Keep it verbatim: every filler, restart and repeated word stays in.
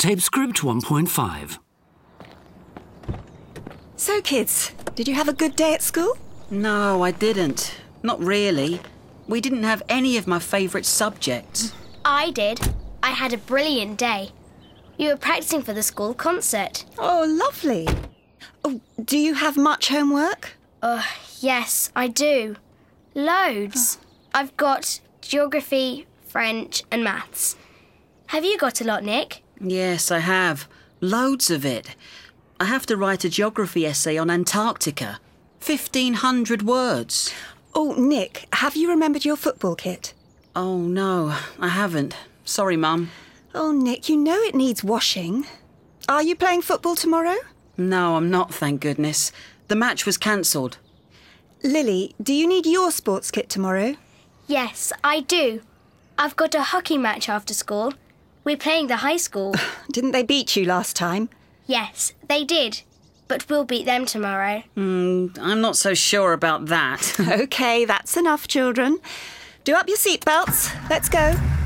Tape script one point five. So, kids, did you have a good day at school? No, I didn't. Not really. We didn't have any of my favourite subjects. I did. I had a brilliant day. You were practicing for the school concert. Oh, lovely. Oh, do you have much homework? Oh, yes, I do. Loads. I've got geography, French and maths. Have you got a lot, Nick? Yes, I have. Loads of it. I have to write a geography essay on Antarctica. fifteen hundred words. Oh, Nick, have you remembered your football kit? Oh, no, I haven't. Sorry, Mum. Oh, Nick, you know it needs washing. Are you playing football tomorrow? No, I'm not, thank goodness. The match was cancelled. Lily, do you need your sports kit tomorrow? Yes, I do. I've got a hockey match after school. We're playing the high school. Didn't they beat you last time? Yes, they did. But we'll beat them tomorrow. Mm, I'm not so sure about that. OK, that's enough, children. Do up your seatbelts. Let's go.